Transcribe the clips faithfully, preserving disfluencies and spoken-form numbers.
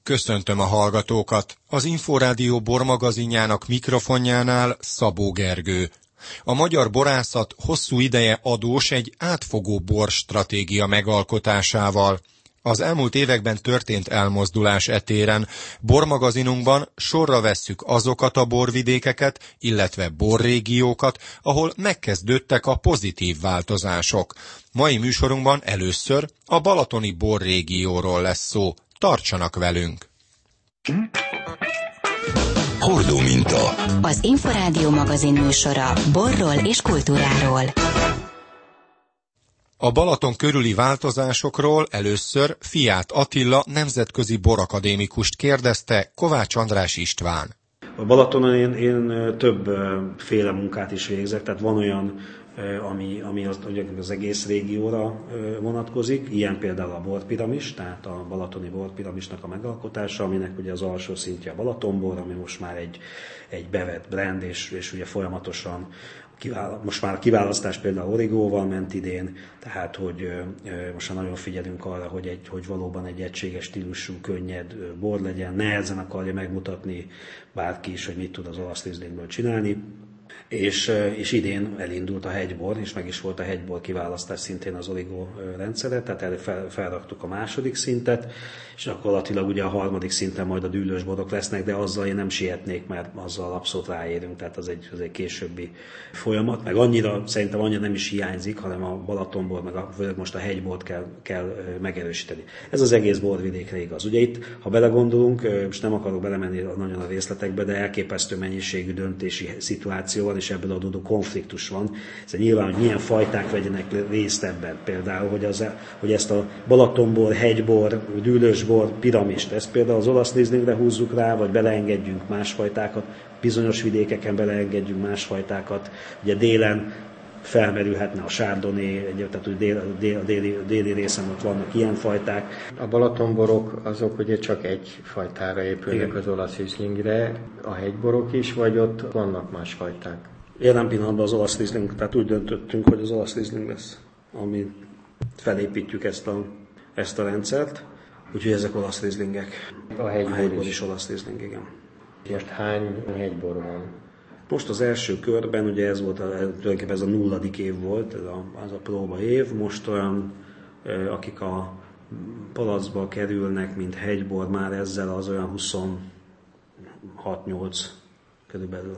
Köszöntöm a hallgatókat! Az Inforádió bormagazinjának mikrofonjánál Szabó Gergő. A magyar borászat hosszú ideje adós egy átfogó borstratégia megalkotásával. Az elmúlt években történt elmozdulás e téren. Bormagazinunkban sorra vesszük azokat a borvidékeket, illetve borrégiókat, ahol megkezdődtek a pozitív változások. Mai műsorunkban először a balatoni borrégióról lesz szó. Tartsanak velünk! Hordó minta. Az Inforádió magazin műsora borról és kultúráról. A Balaton körüli változásokról először Fiát Attila nemzetközi borakadémikust kérdezte Kovács András István. A Balatonon én, én többféle munkát is végzek, tehát van olyan, ami, ami az, az egész régióra vonatkozik, ilyen például a borpiramis, tehát a balatoni borpiramisnak a megalkotása, aminek ugye az alsó szintje a Balatonbor, ami most már egy, egy bevett brand, és, és ugye folyamatosan Kivála, most már a kiválasztás például Origóval ment idén, tehát hogy most már nagyon figyelünk arra, hogy, egy, hogy valóban egy egységes stílusú, könnyed bor legyen, nehezen akarja megmutatni bárki is, hogy mit tud az olasz rizlingből csinálni. És, és idén elindult a hegybor, és meg is volt a hegybor kiválasztás szintén az Origó rendszere, tehát erre fel, felraktuk a második szintet, és gyakorlatilag ugye a harmadik szinten majd a dűlős borok lesznek, de azzal én nem sietnék, mert azzal abszolút ráérünk, tehát az egy, az egy későbbi folyamat, meg annyira, szerintem annyira nem is hiányzik, hanem a Balatonbor, meg a, most a hegybort kell, kell megerősíteni. Ez az egész borvidékre igaz. Ugye itt, ha belegondolunk, most nem akarok belemenni nagyon a részletekbe, de elképesztő mennyiségű döntési szituáció van, és ebből adódó konfliktus van. Ez nyilván, hogy milyen fajták vegyenek részt ebben. Például, hogy, az, hogy ezt a Balatonbor, hegybor, dűlősbor, piramist, ezt például az olasz rizlingre húzzuk rá, vagy beleengedjünk más fajtákat, bizonyos vidékeken beleengedjünk más fajtákat. Ugye délen felmerülhetne a chardonnay, tehát hogy dél, dél, déli, déli részen ott vannak ilyen fajták. A Balatonborok azok ugye csak egy fajtára épülnek. Igen. Az olasz rizlingre, a hegyborok is, vagy ott vannak más fajták? Jelen pillanatban az olasz rizling, tehát úgy döntöttünk, hogy az olasz rizling lesz, ami felépítjük ezt a, ezt a rendszert, úgyhogy ezek olasz rizlingek. A hegybor, a hegybor is. is olasz rizling, igen. Most hány hegybor van? Most az első körben, ugye ez volt, a, tulajdonképpen ez a nulladik év volt, ez a, az a próba év, most olyan, akik a palacba kerülnek, mint hegybor, már ezzel az olyan huszonhat nyolc körülbelül.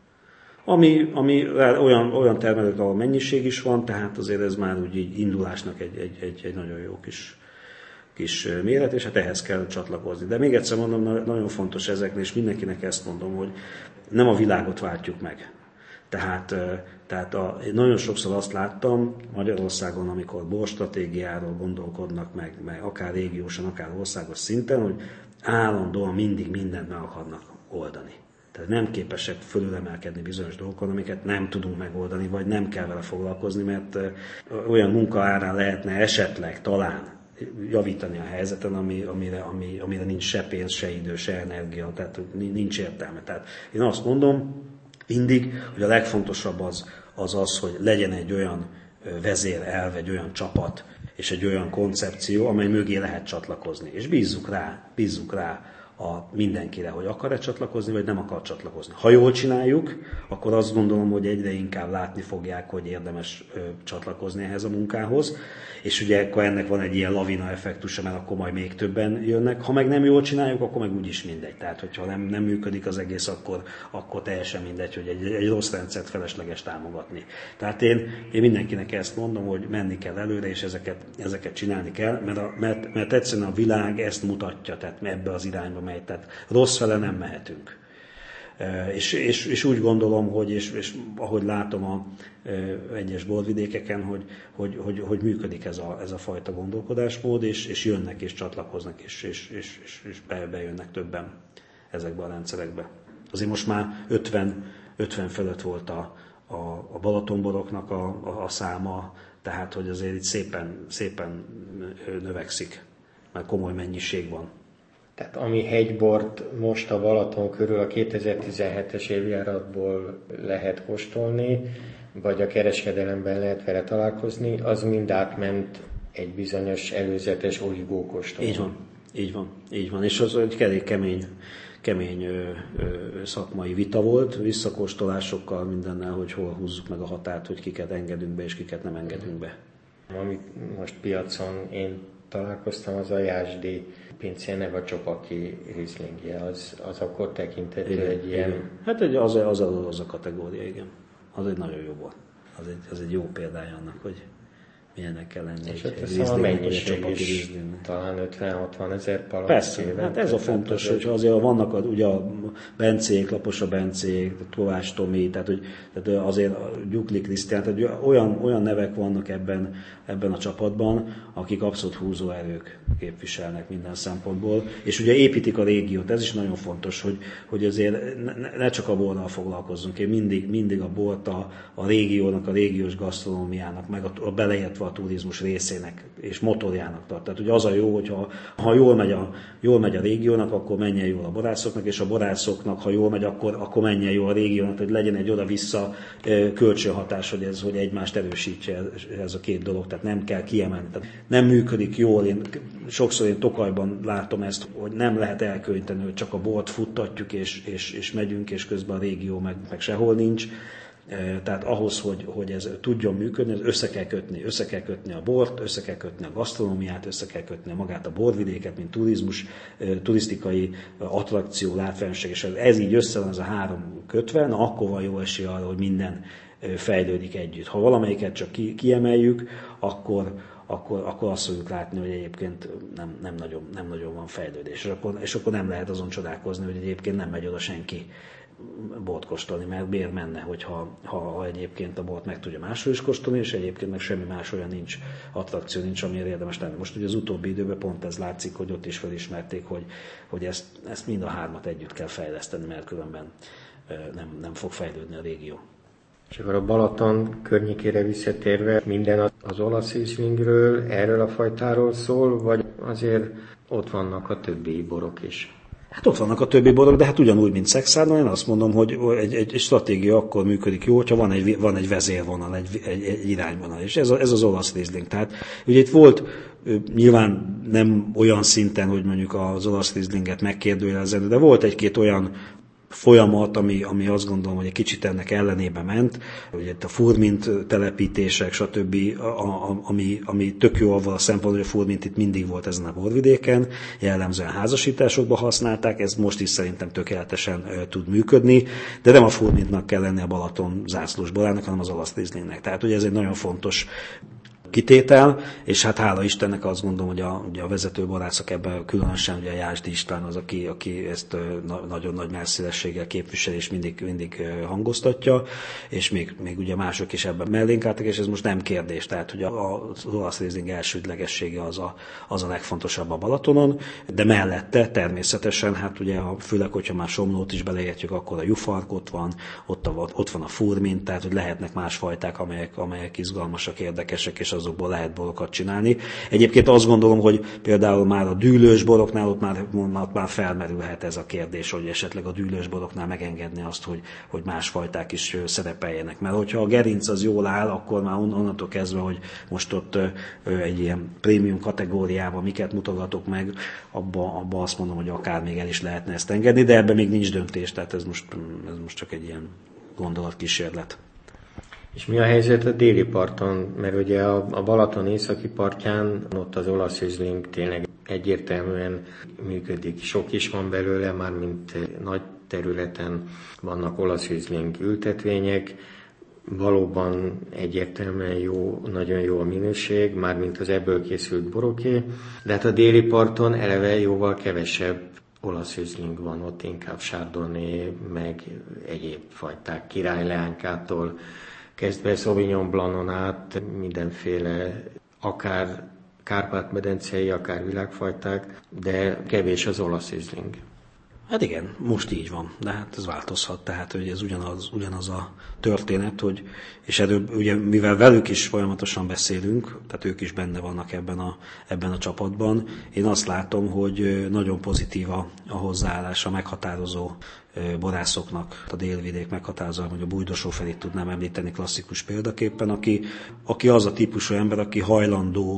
Ami, ami olyan, olyan termelők, ahol mennyiség is van, tehát azért ez már úgy így indulásnak egy, egy, egy, egy nagyon jó kis, kis méret, és hát ehhez kell csatlakozni. De még egyszer mondom, nagyon fontos ezeknél, és mindenkinek ezt mondom, hogy nem a világot váltjuk meg. Tehát, tehát a, nagyon sokszor azt láttam Magyarországon, amikor borstratégiáról gondolkodnak meg, meg akár régiósan, akár országos szinten, hogy állandóan mindig mindent meg akarnak oldani. Tehát nem képesek fölülemelkedni bizonyos dolgokon, amiket nem tudunk megoldani, vagy nem kell vele foglalkozni, mert olyan munka árán lehetne esetleg, talán javítani a helyzeten, ami, amire, ami, amire nincs se pénz, se idő, se energia, tehát nincs értelme. Tehát én azt mondom mindig, hogy a legfontosabb az az, az hogy legyen egy olyan vezérelv, egy olyan csapat, és egy olyan koncepció, amely mögé lehet csatlakozni. És bízzuk rá, bízzuk rá a mindenkire, hogy akar-e csatlakozni, vagy nem akar csatlakozni. Ha jól csináljuk, akkor azt gondolom, hogy egyre inkább látni fogják, hogy érdemes ö, csatlakozni ehhez a munkához, és ugye akkor ennek van egy ilyen lavina effektusa, mert akkor majd még többen jönnek. Ha meg nem jól csináljuk, akkor meg úgyis mindegy. Tehát, hogyha nem, nem működik az egész, akkor, akkor teljesen mindegy, hogy egy, egy rossz rendszert felesleges támogatni. Tehát én, én mindenkinek ezt mondom, hogy menni kell előre, és ezeket, ezeket csinálni kell, mert, a, mert, mert egyszerűen a világ ezt mutatja, tehát ebbe az irányba megy, tehát rossz fele nem mehetünk. És, és, és úgy gondolom, hogy, és, és ahogy látom a egyes borvidékeken, hogy, hogy, hogy, hogy működik ez a, ez a fajta gondolkodásmód, és, és jönnek és csatlakoznak, és, és, és, és, és be, bejönnek többen ezekbe a rendszerekbe. Azért most már ötven, ötven fölött volt a, a, a Balatonboroknak a, a, a száma, tehát hogy azért itt szépen, szépen növekszik, mert komoly mennyiség van. Tehát ami hegybort most a Balaton körül a kétezer-tizenhetes évjáratból lehet kóstolni, vagy a kereskedelemben lehet vele találkozni, az mind átment egy bizonyos előzetes origókóstolón. Így van. így van, így van. És az egy elég kemény, kemény ö, ö, szakmai vita volt, visszakóstolásokkal, mindennel, hogy hol húzzuk meg a határt, hogy kiket engedünk be, és kiket nem engedünk be. Amit most piacon én találkoztam, az a Jászdi pincének a Csopaki Rieslingje, az, az akkor tekintető egy ilyen... Igen. Hát egy, az, az, az, az a kategória, igen. Az egy nagyon jó volt. Az egy, az egy jó példája annak, hogy milyennek kell lenni és egy, egy a mennyiség is talán ötven-hatvan ezer palack. Persze, hát ez a fontos, hogy azért vannak a, ugye a Bencék, Laposa Bencék, Kovács Tomi, tehát, hogy, tehát azért a Gyukli Krisztián, tehát olyan, olyan nevek vannak ebben, ebben a csapatban, akik abszolút húzóerők képviselnek minden szempontból, és ugye építik a régiót, ez is nagyon fontos, hogy, hogy azért ne, ne csak a borral foglalkozzunk, én mindig, mindig a bort a, a régiónak, a régiós gasztronómiának, meg a, a beleértve a turizmus részének és motorjának tart. Tehát ugye az a jó, hogyha ha jól megy, a, jól megy a régiónak, akkor menjen jól a borászoknak, és a borászoknak, ha jól megy, akkor, akkor menjen jól a régiónak, hogy legyen egy oda-vissza kölcsönhatás, hogy ez hogy egymást erősítse ez a két dolog, tehát nem kell kiemelni. Tehát nem működik jól, én sokszor én Tokajban látom ezt, hogy nem lehet elkönyvteni, hogy csak a bort futtatjuk, és, és, és megyünk, és közben a régió meg, meg sehol nincs. Tehát ahhoz, hogy, hogy ez tudjon működni, össze kell kötni, össze kell kötni a bort, össze kell kötni a gasztronómiát, össze kell kötni magát a borvidéket, mint turizmus, turisztikai attrakció, látványosság, és ez így össze van, ez a három kötve, na akkor van jó esély arra, hogy minden fejlődik együtt. Ha valamelyiket csak ki, kiemeljük, akkor, akkor, akkor azt fogjuk látni, hogy egyébként nem, nem, nagyon, nem nagyon van fejlődés. És akkor, és akkor nem lehet azon csodálkozni, hogy egyébként nem megy oda senki bort kóstolni, mert miért menne, hogyha ha, ha egyébként a bort meg tudja máshol is kóstolni, és egyébként meg semmi más olyan nincs, attrakció nincs, amire érdemes lenni. Most ugye az utóbbi időben pont ez látszik, hogy ott is felismerték, hogy, hogy ezt, ezt mind a hármat együtt kell fejleszteni, mert különben nem, nem fog fejlődni a régió. És akkor a Balaton környékére visszatérve minden az olasz Rieslingről, erről a fajtáról szól, vagy azért ott vannak a többi borok is? Hát ott vannak a többi borok, de hát ugyanúgy, mint Szexárdon, én azt mondom, hogy egy, egy, egy stratégia akkor működik jó, hogyha van egy, van egy vezérvonal, egy, egy, egy irányvonal, és ez, a, ez az olasz Riesling. Tehát ugye itt volt nyilván nem olyan szinten, hogy mondjuk az olasz Rieslinget megkérdőjelezni, de volt egy-két olyan folyamat, ami, ami azt gondolom, hogy egy kicsit ennek ellenébe ment, ugye itt a furmint telepítések, stb., a, a, ami, ami tök jó avval a szempontból, hogy a furmint itt mindig volt ezen a borvidéken, jellemzően házasításokban használták, ez most is szerintem tökéletesen e, tud működni, de nem a furmintnak kell lenni a Balaton zászlós borának, hanem az olasz Rieslingnek. Tehát ugye ez egy nagyon fontos kitétel, és hát hála Istennek azt gondolom, hogy a, ugye a vezető borászok ebben, különösen ugye a Jászdi István az, aki, aki ezt na, nagyon nagy messzélességgel képvisel, és mindig, mindig hangoztatja, és még, még ugye mások is ebben mellénk álltak, és ez most nem kérdés, tehát hogy az olasz Riesling elsődlegessége az a, az a legfontosabb a Balatonon, de mellette természetesen, hát ugye főleg, hogyha már Somlót is beleértjük, akkor a Jufark ott van, ott, a, ott van a furmint, tehát hogy lehetnek más fajták, amelyek, amelyek izgalmasak, érdekesek, és azokból lehet borokat csinálni. Egyébként azt gondolom, hogy például már a dűlős boroknál ott már, ott már felmerülhet ez a kérdés, hogy esetleg a dűlős boroknál megengedni azt, hogy, hogy más fajták is szerepeljenek. Mert hogyha a gerinc az jól áll, akkor már onnantól kezdve, hogy most ott egy ilyen prémium kategóriában miket mutogatok meg, abba, abba azt mondom, hogy akár még el is lehetne ezt engedni, de ebben még nincs döntés, tehát ez most, ez most csak egy ilyen gondolatkísérlet. És mi a helyzet a déli parton? Mert ugye a, a Balaton északi partján ott az olasz Riesling tényleg egyértelműen működik. Sok is van belőle, mármint nagy területen vannak olasz Riesling ültetvények. Valóban egyértelműen jó, nagyon jó a minőség, mármint az ebből készült boroké. De hát a déli parton eleve jóval kevesebb olasz Riesling van, ott inkább Chardonnay, meg egyéb fajták, királyleánykától kezdve Sauvignon Blancon át, mindenféle, akár Kárpát-medencei, akár világfajták, de kevés az olasz Riesling. Hát igen, most így van, de hát ez változhat, tehát hogy ez ugyanaz, ugyanaz a történet, hogy, és erről, ugye, mivel velük is folyamatosan beszélünk, tehát ők is benne vannak ebben a, ebben a csapatban, én azt látom, hogy nagyon pozitív a, a hozzáállás, a meghatározó borászoknak, a délvidék meghatározó, hogy a Bújdosó Ferit tudnám említeni klasszikus példaképpen, aki, aki az a típusú ember, aki hajlandó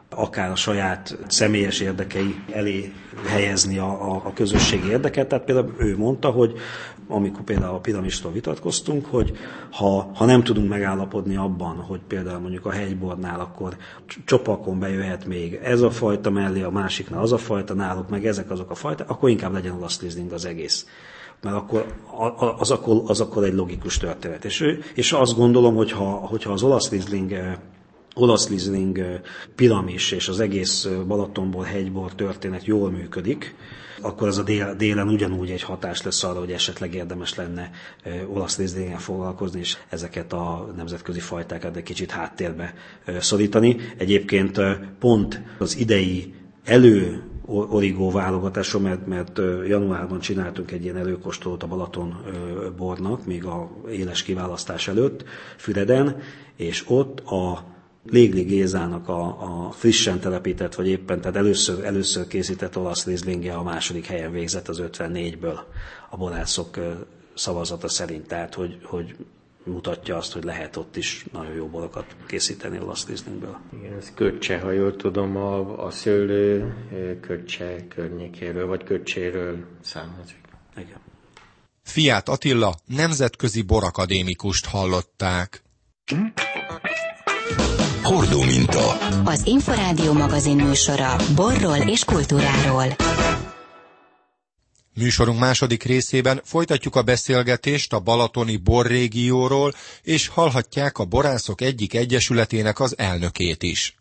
akár a saját személyes érdekei elé helyezni a, a, a közösségi érdeket. Tehát például ő mondta, hogy amikor például a piramistól vitatkoztunk, hogy ha, ha nem tudunk megállapodni abban, hogy például mondjuk a hegybornál akkor csopakon bejöhet még ez a fajta mellé, a másiknál az a fajta, náluk meg ezek azok a fajta, akkor inkább legyen olasz leasing az egész. Mert akkor az, akkor az akkor egy logikus történet. És, ő, és azt gondolom, hogy ha, hogyha az olasz leasing, olasz leasing piramis és az egész Balatonból, hegybor történet jól működik, akkor ez a dél, délen ugyanúgy egy hatás lesz arra, hogy esetleg érdemes lenne olasz leasinggel foglalkozni, és ezeket a nemzetközi fajtákat egy kicsit háttérbe szorítani. Egyébként pont az idei elő origó válogatásról, mert, mert januárban csináltunk egy ilyen előkóstolót a Balaton bornak, még a éles kiválasztás előtt, Füreden, és ott a Légli Gézának a, a frissen telepített, vagy éppen, tehát először, először készített olasz Rieslingje a második helyen végzett az ötvennégyből a borászok szavazata szerint, tehát hogy, hogy mutatja azt, hogy lehet ott is nagyon jó borokat készíteni olasz Rieslingből. Igen, ez Köccse, ha jól tudom, a, a szőlő Köccse környékéről, vagy Köcséről származik. Igen. Fiát Attila nemzetközi borakadémikust hallották. Hordó minta. Az Inforádió magazin műsora borról és kultúráról. Műsorunk második részében folytatjuk a beszélgetést a balatoni borrégióról, és hallhatják a borászok egyik egyesületének az elnökét is.